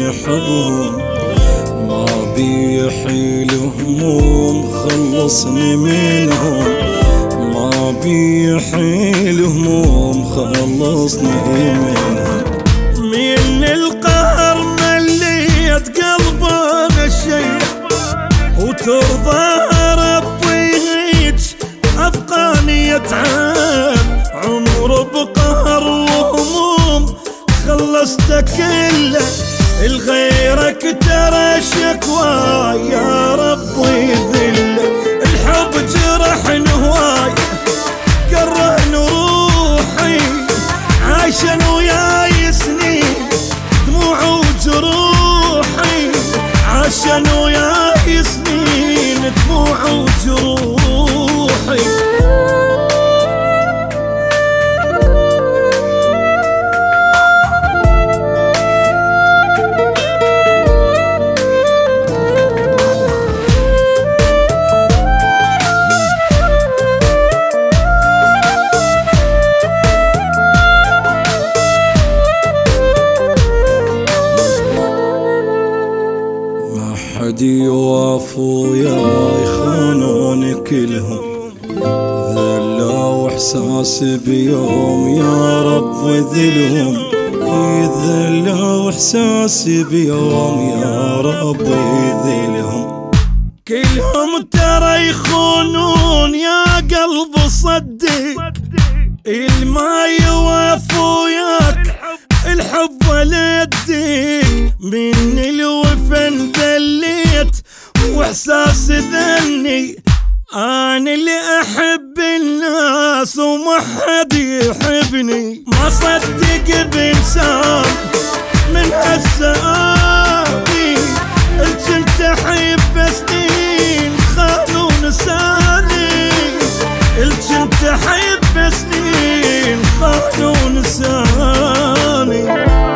حبهم، ما بيحيل هموم خلصني منهم، ما بيحيل هموم خلصني منهم. من القهر مليت قلبنا الشيء، وترضى ربي هيج أبقاني يتعب، عمر بقهر وهموم خلصت كله، الغيرك ترى شكوى يا ربي ذله. الحب جرحني هواي كرهن روحي، عايشن وياي سنين دموع وجروحي، عاشن وياي سنين دموع وجروحي. حد يوافوا يا يخانون كلهم، ذلوا احساسي بيوم يا رب ذلهم، ذلوا احساسي بيوم يا رب ذلهم. كلهم ترى يخونون يا قلب صدق، الما يوافوا وياك الحب ولدك، من الوفن ذليت واحساس ذني، انا اللي احب الناس وما حد يحبني، ما صدق بانسان من هالسآبي، الجنت احب سنين خانوا نساني، الجنت احب سنين خانوا نساني.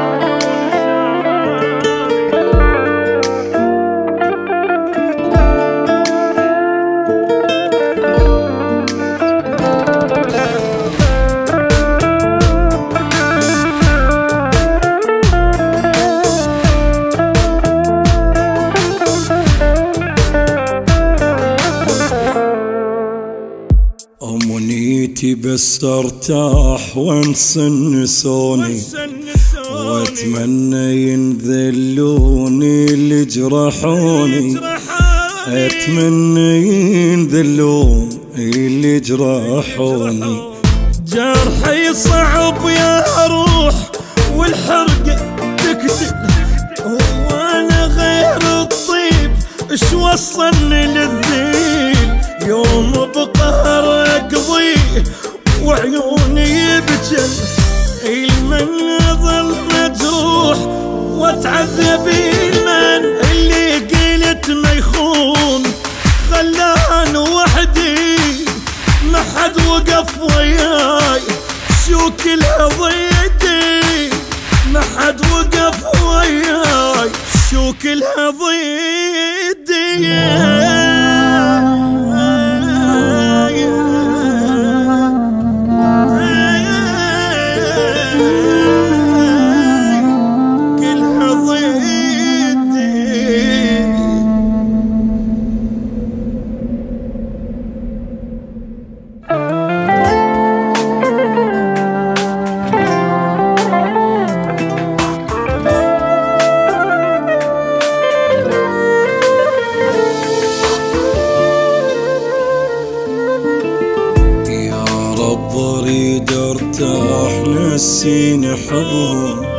أمنيتي بس ارتاح وانسى النسوني، واتمنى ينذلوني اللي جرحوني، اتمنى ينذلون اللي جرحوني. جرحي صعب يا روح والحرق تقتل، وانا غير الطيب اش وصلني للذيل، يوم بقهر اقضيه وعيوني بجل، المن ظل مجروح واتعذب، المن اللي قلت ما يخون خلان وحدي، ما حد وقف وياي شو كلها ضيدي، ما حد وقف وياي شو كلها ضيدي. اريد ارتاح نسيني حبهم،